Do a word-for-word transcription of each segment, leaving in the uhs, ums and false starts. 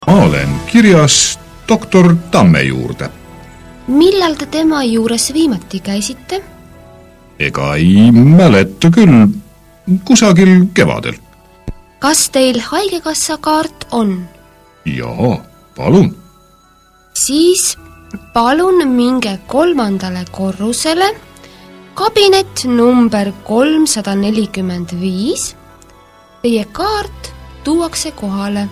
Ma olen kirjas doktor Tamme juurde. Millal te tema juures viimati käisite? Ega ei mäleta küll, kusagil kevadel. Kas teil haigekassa kaart on? Jaa, palun. Siis palun minge kolmandale korrusele, kabinet number kolmsada nelikümmend viis. Teie kaart tuuakse kohale.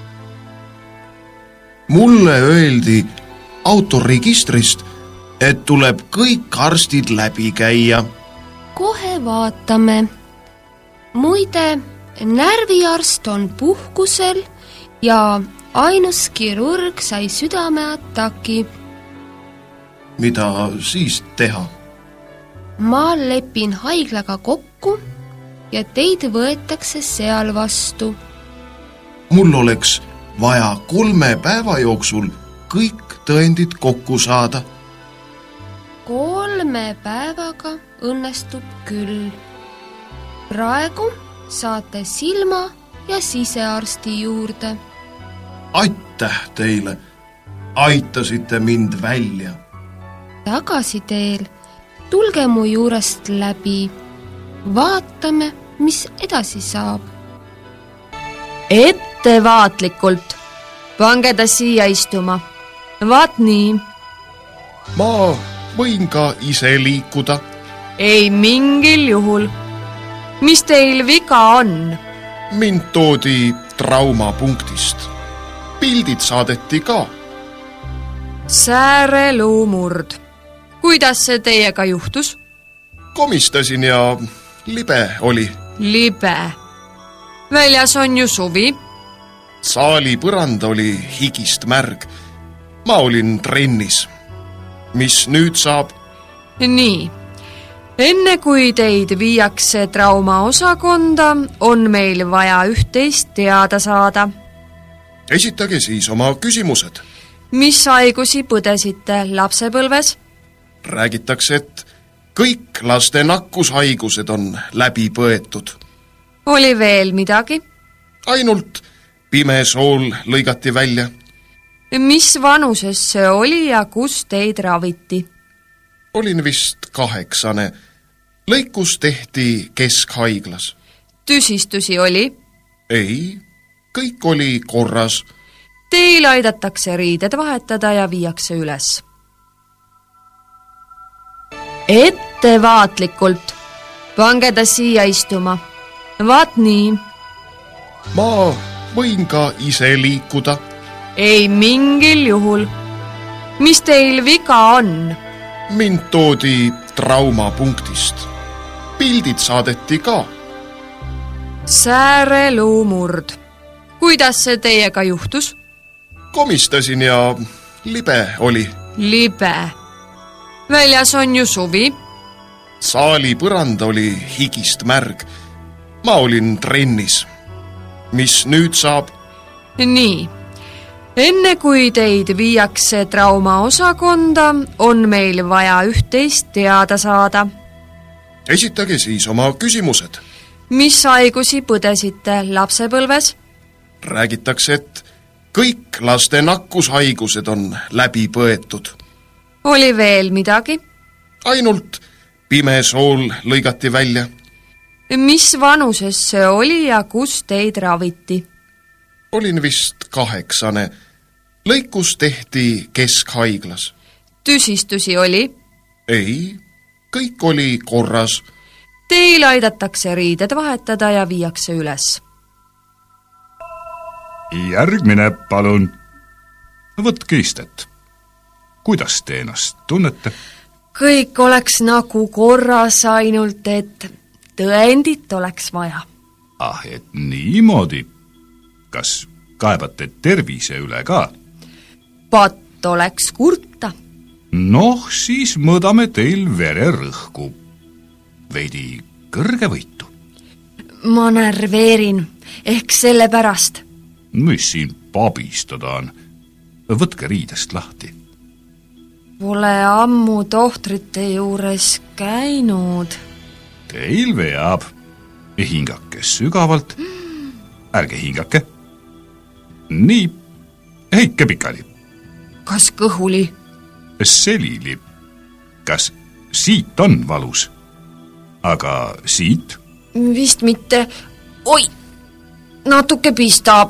Mulle öeldi autoregistrist, et tuleb kõik arstid läbi käia. Kohe vaatame. Muide, närviarst on puhkusel ja ainus kirurg sai südameataki. Mida siis teha? Ma lepin haiglaga kokku ja teid võetakse seal vastu. Mul oleks vaja kolme päeva jooksul kõik tõendid kokku saada. Kolme päevaga õnnestub küll. Praegu saate silma- ja sisearsti juurde. Aitäh teile, aitasite mind välja. Tagasi teel, tulge mu juurest läbi. Vaatame, mis edasi saab. Ettevaatlikult. Pange ta siia istuma. Vaat nii. Ma võin ka ise liikuda. Ei mingil juhul. Mis teil viga on? Mind toodi traumapunktist. Pildid saadeti ka. Sääreluumurd. Kuidas see teiega juhtus? Komistasin ja libe oli. Libe. Väljas on ju suvi. Saali põrand oli higist märg. Ma olin trennis. Mis nüüd saab? Nii. Enne kui teid viiakse traumaosakonda, on meil vaja üht-teist teada saada. Esitage siis oma küsimused. Mis haigusi põdesite lapsepõlves? Räägitakse, et kõik laste nakkushaigused on läbi põetud. Oli veel midagi? Ainult pimesool lõigati välja. Mis vanuses see oli ja kus teid raviti? Olin vist kaheksane. Lõikus tehti keskhaiglas. Tüsistusi oli? Ei, kõik oli korras. Teil aidatakse riided vahetada ja viiakse üles. Ettevaatlikult. Pange ta siia istuma. Vaat nii. Ma võin ka ise liikuda. Ei mingil juhul. Mis teil viga on? Mind toodi traumapunktist. Pildid saadeti ka. Sääreluumurd. Kuidas see teiega juhtus? Komistasin ja libe oli. Libe. Väljas on ju suvi. Saali põrand oli higist märg. Ma olin trennis. Mis nüüd saab? Nii. Enne kui teid viiakse traumaosakonda, on meil vaja üht-teist teada saada. Esitage siis oma küsimused. Mis haigusi põdesite lapsepõlves? Räägitakse, et kõik laste nakkushaigused on läbi põetud. Oli veel midagi? Ainult pimesool lõigati välja. Mis vanuses see oli ja kus teid raviti? Olin vist kaheksane. Lõikus tehti keskhaiglas. Tüsistusi oli? Ei, kõik oli korras. Teil aidatakse riided vahetada ja viiakse üles. Järgmine, palun. Võtke istet. Kuidas te ennast tunnete? Kõik oleks nagu korras, ainult et tõendit oleks vaja. Ah, et niimoodi. Kas kaebate tervise üle ka? Pat oleks kurta. Noh, siis mõõdame teil vererõhku. Veidi kõrgevõitu. Ma närveerin, ehk selle pärast. Mis siin pabistada on? Võtke riidest lahti. Pole ammu tohtrite juures käinud. Teil veab. Hingake sügavalt. Ärge hingake. Nii, heike pikali. Kas kõhuli? Selili. Kas siit on valus? Aga siit? Vist mitte. Oi, natuke pistab.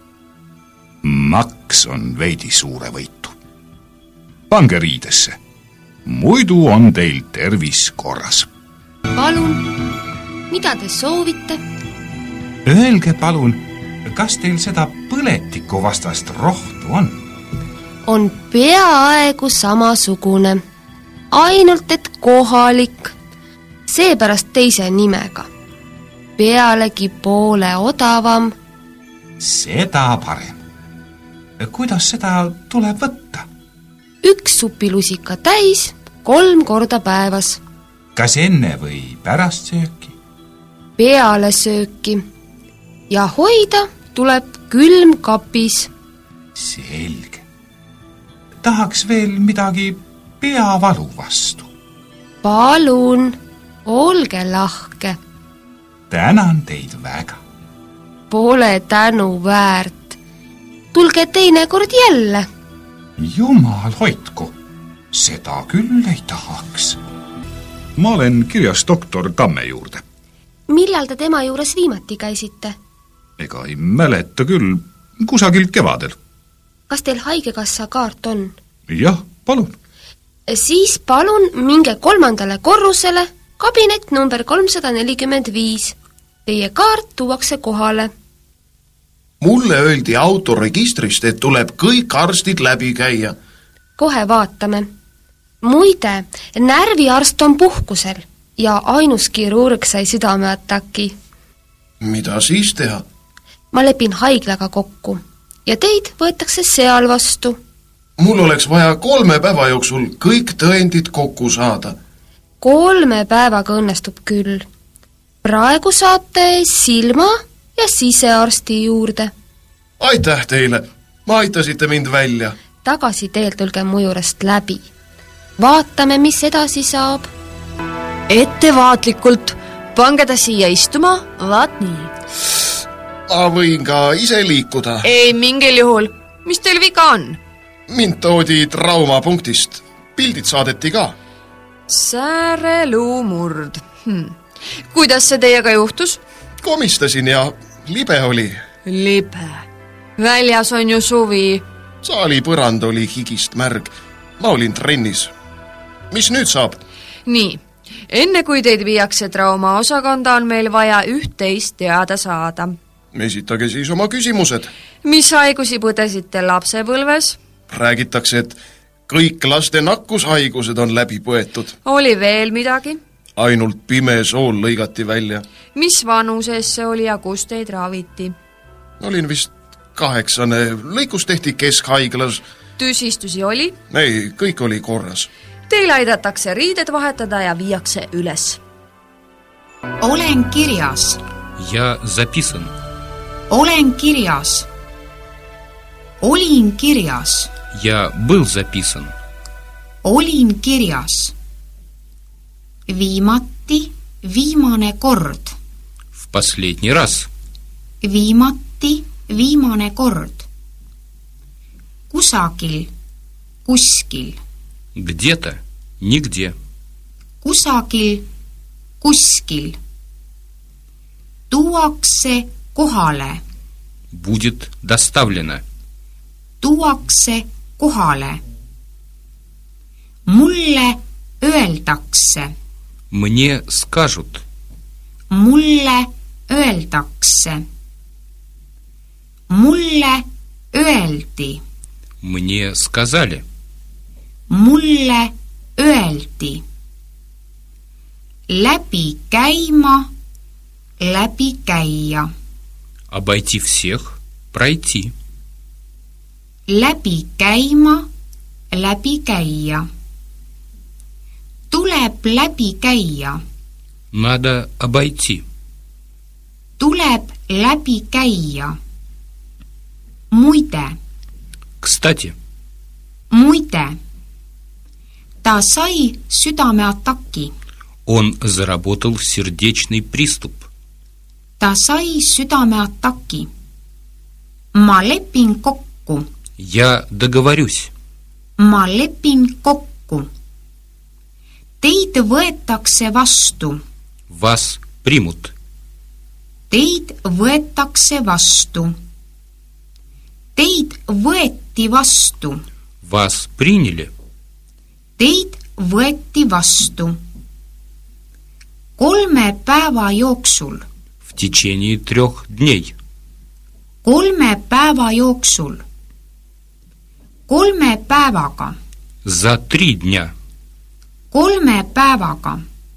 Maks on veidi suure võitu. Pange riidesse. Muidu on teil tervis korras. Palun, mida te soovite? Öelge palun, kas teil seda põletiku vastast rohtu on? On peaaegu samasugune. Ainult et kohalik. Seepärast teise nimega. Pealegi poole odavam. Seda parem. Kuidas seda tuleb võtta? Üks supilusika täis, kolm korda päevas. Kas enne või pärast sööki? Peale sööki. Ja hoida tuleb külm kapis. Selge. Tahaks veel midagi peavalu vastu. Palun, olge lahke. Tänan teid väga. Pole tänu väärt. Tulge teine kord jälle. Jumal hoidku, seda küll ei tahaks. Ma olen kirjas doktor Tamme juurde. Millal te tema juures viimati käisite? Ega ei mäleta küll, kusagil kevadel. Kas teil haigekassa kaart on? Jah, palun. Siis palun minge kolmandale korrusele, kabinet number kolmsada nelikümmend viis. Teie kaart tuuakse kohale. Mulle öeldi autoregistrist, et tuleb kõik arstid läbi käia. Kohe vaatame. Muide, närviarst on puhkusel ja ainus kirurg sai südameataki. Mida siis teha? Ma lepin haiglaga kokku ja teid võetakse seal vastu. Mul oleks vaja kolme päeva jooksul kõik tõendid kokku saada. Kolme päevaga õnnestub küll. Praegu saate silma ja sisearsti juurde. Aitäh teile, ma aitasite mind välja. Tagasi teel tulge mu juurest läbi. Vaatame, mis edasi saab. Ettevaatlikult, pange ta siia istuma, vaat nii. Ma võin ka ise liikuda. Ei, mingil juhul. Mis teil viga on? Mind toodi traumapunktist. Pildid saadeti ka. Sääreluumurd. Hm. Kuidas see teiega juhtus? Komistasin ja libe oli. Libe. Väljas on ju suvi. Saali põrand oli higist märg. Ma olin trennis. Mis nüüd saab? Nii, enne kui teid viiakse traumaosakonda, on meil vaja üht-teist teada saada. Esitage siis oma küsimused. Mis haigusi põdesite lapsepõlves? Räägitakse, et kõik laste nakkushaigused on läbi põetud. Oli veel midagi? Ainult pime sool lõigati välja. Mis vanuses see oli ja kus teid raviti? Olin vist kaheksane, lõikus tehti keskhaiglas. Tüsistusi oli? Ei, kõik oli korras. Teil aidatakse riided vahetada ja viiakse üles. Olen kirjas. Я записан. Olen kirjas. Olin kirjas. Я был записан. Olin kirjas. Viimati, viimane kord. В последний раз. Viimati, viimane kord. Kusagil, kuskil. Где-то, нигде. Kusagil, kuskil. Tuuakse kohale. Будет доставлено. Tuuakse kohale. Mulle öeldakse. Мне скажут. Mulle öeldakse. Mulle öeldi. Мне сказали. Mulle öeldi. Läbi käima, läbi käia. Обойти всех, пройти. Läbi käima, läbi käia. Tuleb läbi käia. Надо обойти. Tuleb läbi käia. Muide. Кстати. Muide. Ta sai südameataki. Он заработал сердечный приступ. Ta sai südameataki. Ma lepin kokku. Я договорюсь. ma lepin kokku. Teid võetakse vastu. Вас примут. Teid võetakse vastu. Teid võeti vastu. Вас приняли. Teid võeti vastu. Kolme päeva jooksul. В течение трех дней. Kolme päeva jooksul. Kolme päevaga. За три дня. Kolme päevaga.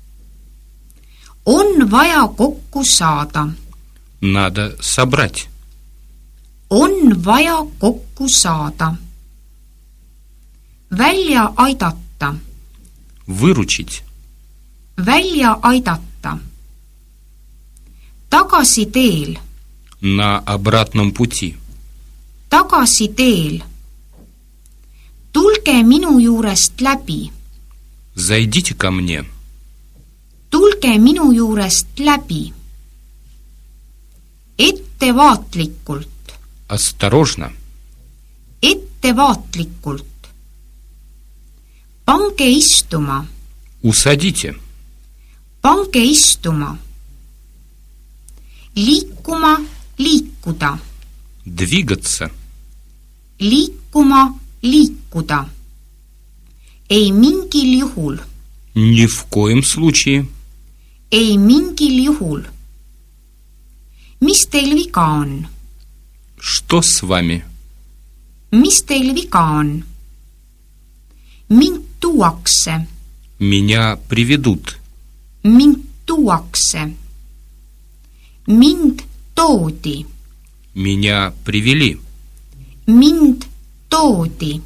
On vaja kokku saada. Надо собрать. On vaja kokku saada. Välja aidata. Выручить. Välja aidata. Tagasi teel. На обратном пути. Tagasi teel. Tulge minu juurest läbi. Зайдите ко мне. Tulge minu juurest läbi. Ettevaatlikult. Осторожно. Ettevaatlikult. Pange istuma. Усадите. Pange istuma. Liikuma, liikuda. Двигаться. Liikuma, liikuda. Ei mingil juhul. Ни в коем случае. Ei mingil juhul. Mis teil viga on? Что с вами? Mis teil viga on? Mind tuuakse. Меня приведут. Mind tuuakse. Mind toodi. Меня привели. Mind toodi.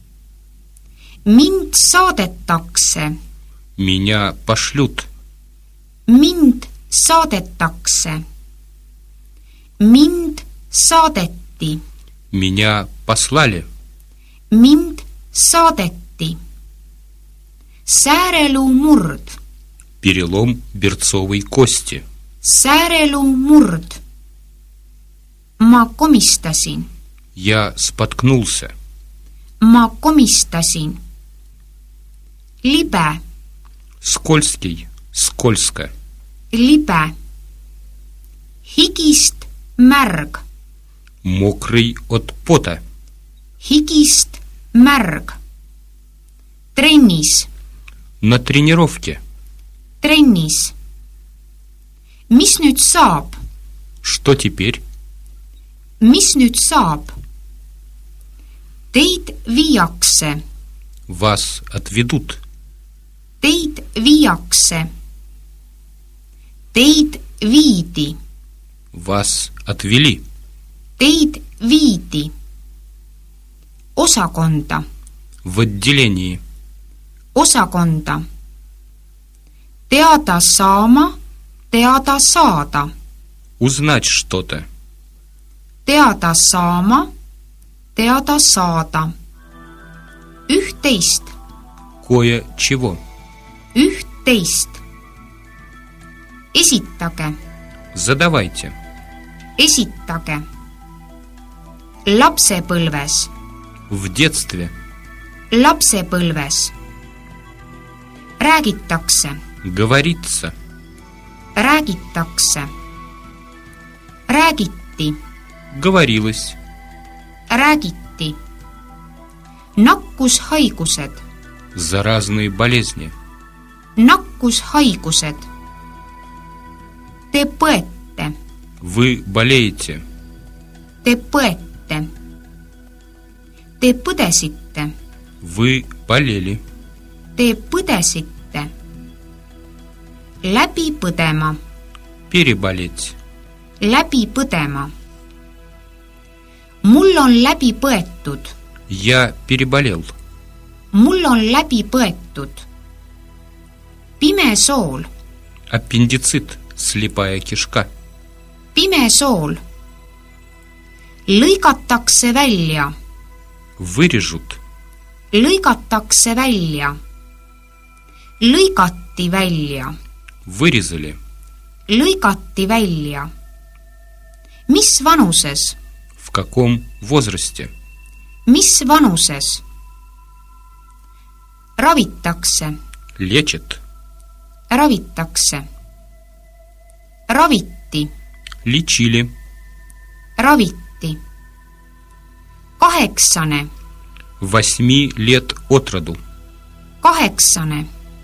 Mind saadetakse. Меня пошлют. Mind saadetakse. Mind saadeti. Меня послали. Mind saadeti. Sääreluu murd. Перелом берцовой кости. Sääreluu murd. Ma komistasin. Я споткнулся. Ma komistasin. Libe. Скользкий. Скользко. Libe. Higist märg. Мокрый от пота. Higist märg. Trennis. На тренировке. Trennis. Mis nüüd saab? Что теперь? Mis nüüd saab? Teid viiakse. Вас отведут. Teid viiakse. Teid viidi. Вас отвели. Teid viidi. Osakonda. В отделении. Osakonda. Teada saama, teada saada. Узнать что-то. Teada saama, teada saada. Üht-teist. Кое-чего. Üht-teist. Esitage. Задавайте. Esitage. Lapsepõlves. В детстве. Lapsepõlves. Räägitakse. Говорится. Räägitakse. Räägiti. Говорилось. Räägiti. Nakkushaigused. Заразные болезни. Nakkushaigused. Te põete. Вы болеете. Te põete. Te põdesite. Вы болели. Te põdesite. Läbi põdema. Переболеть. Läbi põdema. Mul on läbi põetud. Я переболел. Mul on läbi põetud. Pime sool. Аппендицит. Слепая кишка. Pime sool. Lõigatakse välja. Вырежут. Lõigatakse välja. Lõigati välja. Вырезали. Lõigati välja. Mis vanuses? В каком возрасте? Mis vanuses? Ravitakse. Лечит. Ravitakse. Raviti. Лечили. Raviti. Kaheksane. Восьми лет от роду. Kaheksane.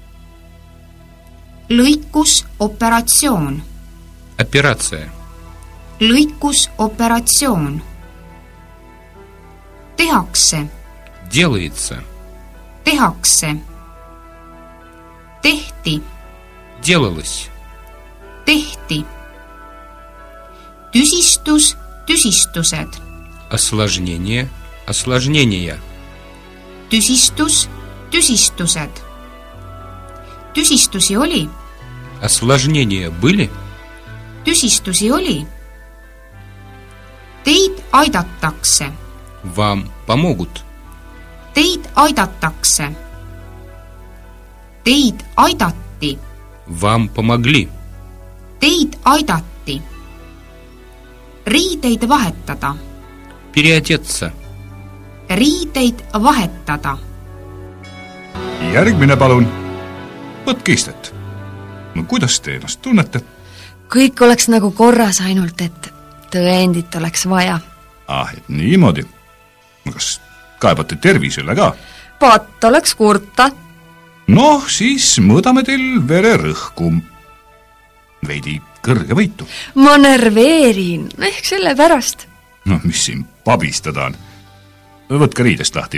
Lõikus operatsioon. Операция. Lõikus operatsioon. Tehakse. Делается. Tehakse. Tehti. Делалось. Tehti. Tüsistus, tüsistused. Осложнение. Осложнения. Tüsistus, tüsistused. Tüsistusi oli. Осложнения были? Tüsistusi oli. Teid aidatakse. Вам помогут. Teid aidatakse. Teid aidati. Вам помогли. Teid aidati. Riideid vahetada. Переодеться. Riideid vahetada. Järgmine palun. Võtke istet. No kuidas te ennast tunnete? Kõik oleks nagu korras, ainult et tõendit oleks vaja. Ah, et niimoodi. Kas kaebate tervisele ka? Patt oleks kurta. Noh, siis mõõdame teil vererõhku. Veidi kõrge võitu. Ma nerveerin, ehk selle pärast. No, mis siin pabistada on? Võtke riidest lahti.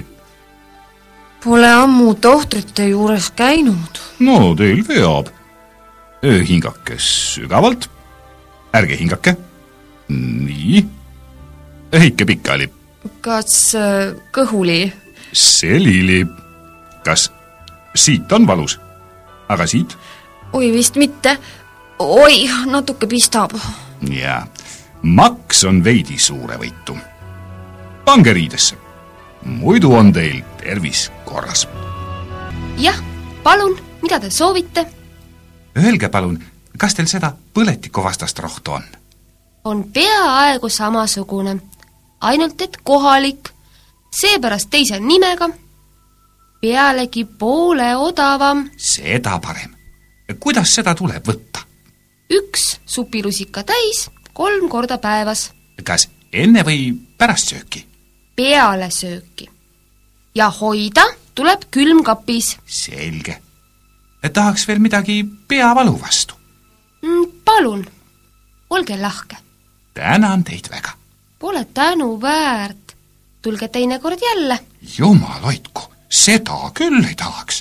Pole ammu tohtrite juures käinud. No, teil veab. Hingake sügavalt. Ärge hingake. Nii. Heike pikali. Kas äh, kõhuli? Selili. Kas siit on valus? Aga siit? Oi, vist mitte. Oi, natuke pistab. Ja, maks on veidi suure võitu. Pange riidesse. Muidu on teil tervis korras. Jah, palun, mida te soovite? Öelge palun, kas teil seda põletikuvastast rohtu on? On peaaegu samasugune, ainult et kohalik, seepärast teise nimega, pealegi poole odavam. Seda parem. Kuidas seda tuleb võtta? Üks supilusika täis kolm korda päevas. Kas enne või pärast sööki? Peale sööki. Ja hoida tuleb külmkapis. Selge. Tahaks veel midagi peavalu vastu. Mm, palun, olge lahke. Tänan teid väga. Pole tänu väärt. Tulge teinekord jälle. Jumal hoidku, seda küll ei tahaks.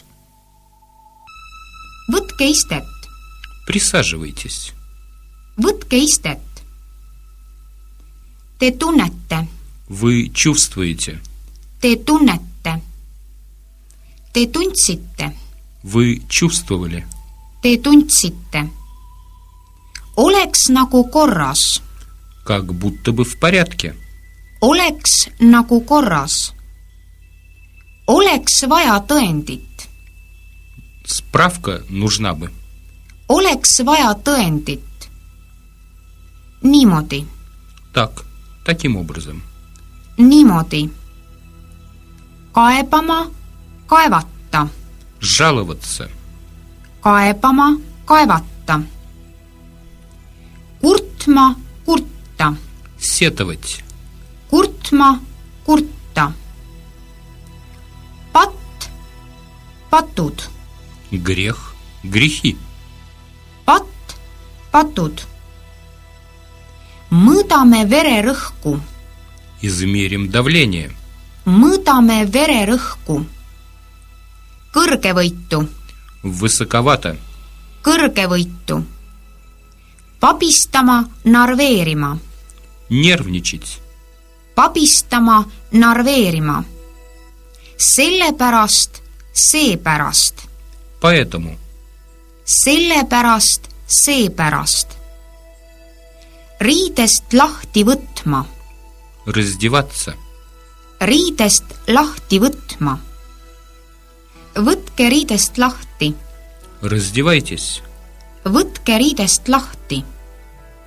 Võtke istet. Присаживайтесь. Võtke istet. Te tunnete. Вы чувствуете. Te tunnete. Te tundsite. Вы чувствовали. Te tundsite. Oleks nagu korras. Как будто бы в порядке. Oleks nagu korras. Oleks vaja tõendit. Справка нужна бы. Oleks vaja tõendit. Niimoodi. Так, таким образом. Niimoodi. Kaebama, kaevata. Жаловаться. Kaebama, kaevata. Kurtma, kurta. Сетовать. Kurtma, kurta. Patt, patud. Грех. Грехи. Patt, patud. Mõõdame vererõhku. Измерим давление. Mõõdame vererõhku. Kõrgevõitu. Высоковато. Kõrgevõitu. Pabistama, narveerima. Нервничать. Pabistama, narveerima. Sellepärast, seepärast. Поэтому. Sellepärast, seepärast. Riidest lahti võtma. Раздеваться. Riidest lahti võtma. Võtke riidest lahti. Раздевайтесь. Võtke riidest lahti.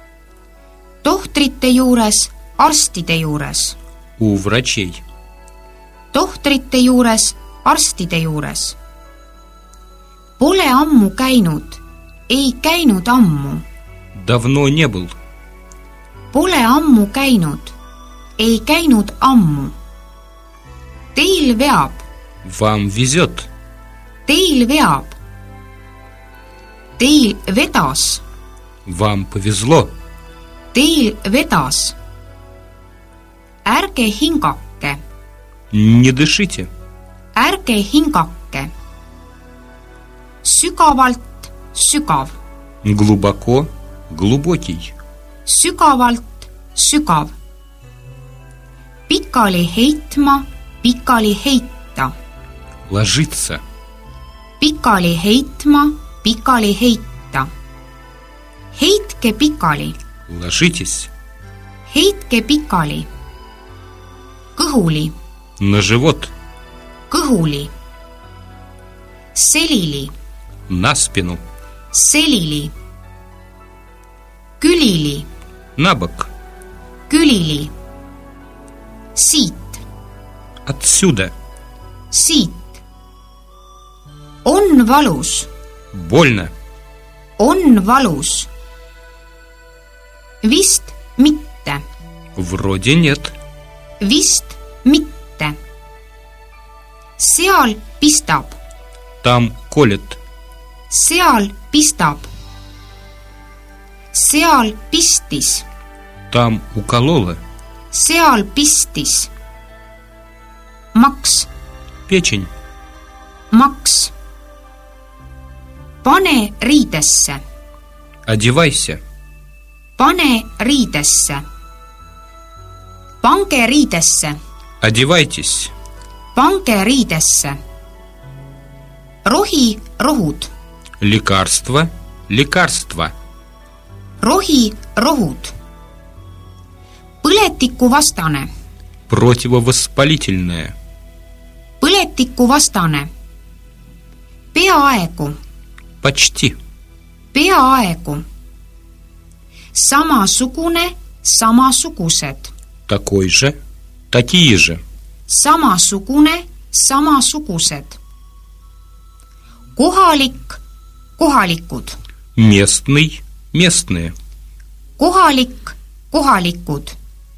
Tohtrite juures, arstide juures. У врачей. tohtrite juures, arstide juures. Pole ammu käinud, ei käinud ammu. Давно не был. Pole ammu käinud, ei käinud ammu. Teil veab, Вам везет. teil veab. Teil vedas, Вам повезло. teil vedas. Ärge hingake, Не дышите. ärge hingake. Sügavalt, sügav, Глубоко, глубокий. sügavalt, sügav. Pikali heitma, pikali heita. Ложиться. Pikali heitma, pikali heita. Heitke pikali, Ложитесь. heitke pikali. Kõhuli, На живот. kõhuli. Selili, На спину. selili. Külili, На бок. külili. Siit, Отсюда. siit. On valus, Больно. on valus. Vist mitte, Вроде нет. vist mitte. Seal pistab, Там колет. seal pistab. Seal pistis, Там уколола. seal pistis. Maks, Печень. maks. Pane riidesse, Одевайся. pane riidesse. Pange riidesse, Одевайтесь. pange riidesse. Rohi, rohud, Лекарство. Лекарство. rohi, rohud. Põletikuvastane, Противовоспалительное. põletikuvastane. Peaaegu, Почти. peaaegu. Samasugune, samasugused. Такой же. Такие же. Samasugune, samasugused. Kohalik, kohalikud. Местный. Местные. Kohalik, kohalikud.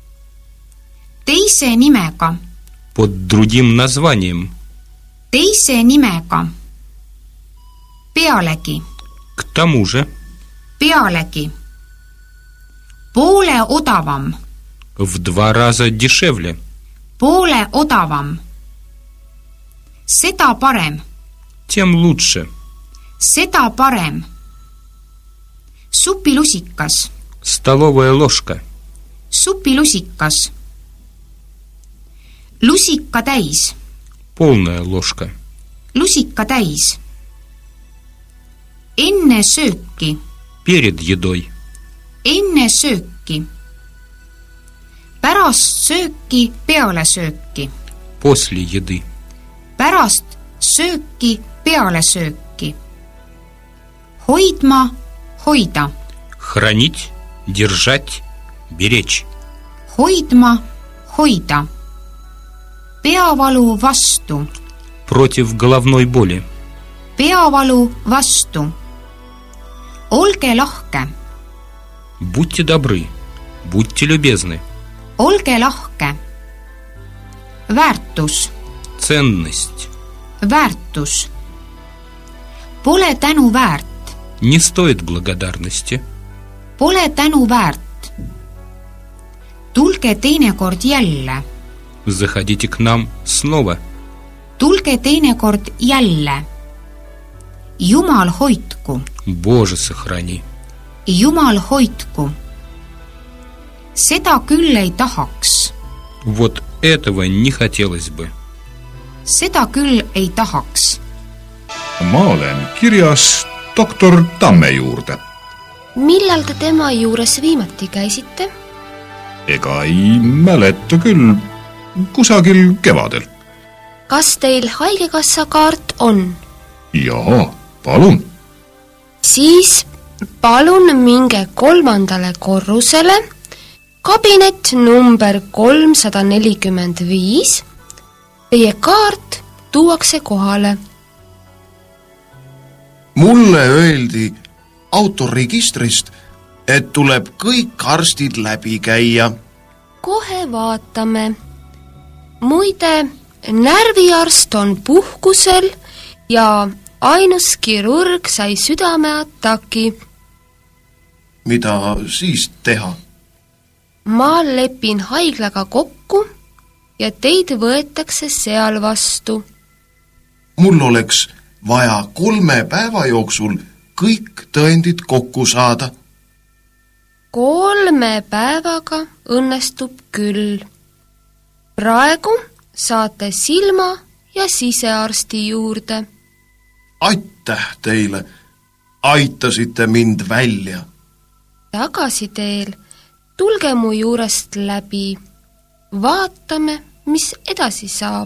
Teise nimega, Под другим названием. teise nimega. Pealegi, К тому же. pealegi. Poole odavam, В два раза дешевле. poole odavam. Seda parem, Тем лучше. seda parem. Supilusikas, Столовая ложка. supilusikas. Lusika täis, Полная ложка. lusika täis. Enne sööki, Перед едой. enne sööki. Pärast sööki, peale sööki. После еды. Pärast sööki, peale sööki. Hoidma, hoida. Хранить. Держать. Беречь. Hoidma, hoida. Peavalu vastu, Против головной боли. peavalu vastu. Olge lahke, Будьте добры. Будьте любезны. olge lahke. Väärtus, Ценность. väärtus. Pole tänu väärt, Не стоит благодарности. pole tänu väärt. Tulge teinekord jälle, Заходите к нам снова. tulge teinekord jälle. Jumal hoidku, Боже, сохрани. Jumal hoidku. Seda küll ei tahaks, Вот этого не хотелось бы. seda küll ei tahaks. ma olen kirjas doktor Tamme juurde. millal te tema juures viimati käisite? ega ei mäleta küll, kusagil kevadel. kas teil haigekassa kaart on? jaa, palun. siis palun minge kolmandale korrusele, kabinet number kolmsada nelikümmend viis Teie kaart tuuakse kohale. mulle öeldi autoregistrist, et tuleb kõik arstid läbi käia. Kohe vaatame. Muide, närviarst on puhkusel ja ainus kirurg sai südameataki. Mida siis teha? Ma lepin haiglaga kokku ja teid võetakse seal vastu. Mul oleks vaja kolme päeva jooksul kõik tõendid kokku saada. Kolme päevaga õnnestub küll. Praegu saate silma- ja sisearsti juurde. Aitäh teile, aitasite mind välja. Tagasiteel tulge mu juurest läbi. Vaatame, mis edasi saab.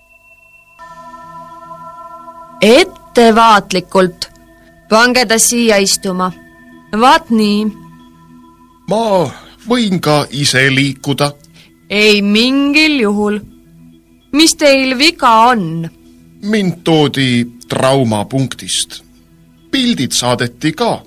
Ettevaatlikult. Pange ta siia istuma. Vaat nii. Ma võin ka ise liikuda. Ei mingil juhul. Mis teil viga on? Mind toodi traumapunktist. Pildid saadeti ka.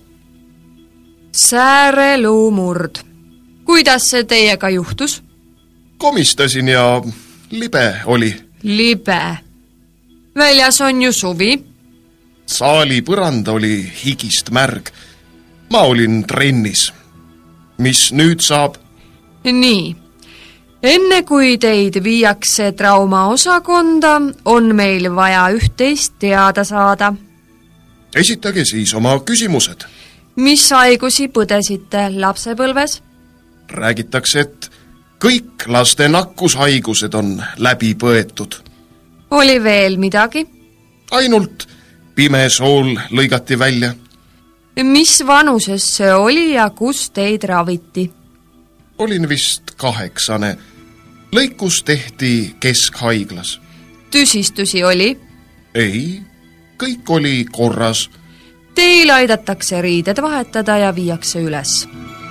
Sääreluumurd. Kuidas see teiega juhtus? Komistasin ja libe oli. Libe. Väljas on ju suvi. Saali põrand oli higist märg. Ma olin trennis. Mis nüüd saab? Nii. Enne kui teid viiakse traumaosakonda, on meil vaja üht-teist teada saada. Esitage siis oma küsimused. Mis haigusi põdesite lapsepõlves? Räägitakse, et kõik laste nakkushaigused on läbi põetud. Oli veel midagi? Ainult pimesool lõigati välja. Mis vanuses see oli ja kus teid raviti? Olin vist kaheksane. Lõikus tehti keskhaiglas. Tüsistusi oli? Ei, kõik oli korras. Teil aidatakse riided vahetada ja viiakse üles.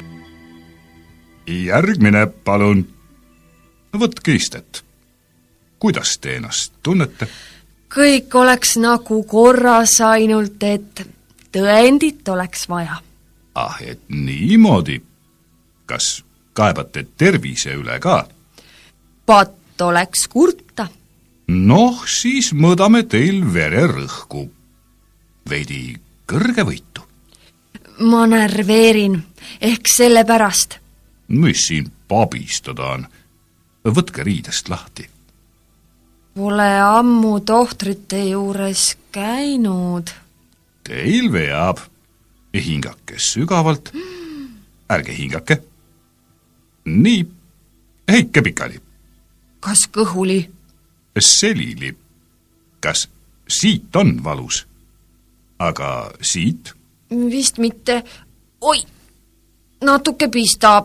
Järgmine, palun. Võtke istet. Kuidas te ennast tunnete? Kõik oleks nagu korras, ainult et tõendit oleks vaja. Ah, et niimoodi. Kas kaebate tervise üle ka? Pat oleks kurta. Noh, siis mõõdame teil vererõhku. Veidi kõrge võitu. Ma närveerin, ehk selle pärast. Mis siin pabistada on? Võtke riidest lahti. Pole ammu tohtrite juures käinud. Teil veab. Hingake sügavalt. Ärge hingake. Nii, heitke pikali. Kas kõhuli? Selili. Kas siit on valus? Aga siit? Vist mitte. Oi, natuke pistab.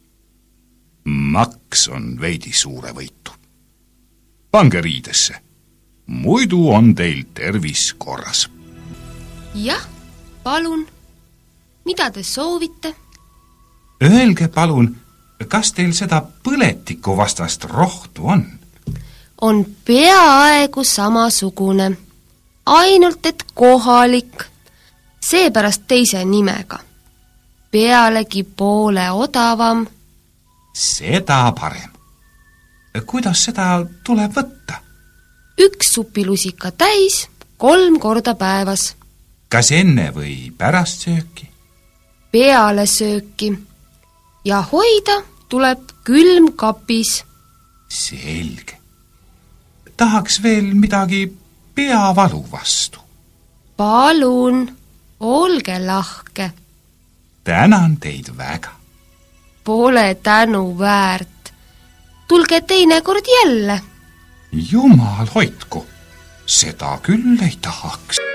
Maks on veidi suure võitu. Pange riidesse. Muidu on teil tervis korras. Jah, palun. Mida te soovite? Öelge palun, kas teil seda põletiku vastast rohtu on? On peaaegu samasugune. Ainult et kohalik. Seepärast teise nimega. Pealegi poole odavam. Seda parem. Kuidas seda tuleb võtta? Üks supilusika täis, kolm korda päevas. Kas enne või pärast sööki? Peale sööki. Ja hoida tuleb külmkapis. Selge. Tahaks veel midagi peavalu vastu. Palun, olge lahke. Tänan teid väga. Pole tänu väärt. Tulge teinekord jälle. Jumal hoidku, seda küll ei tahaks.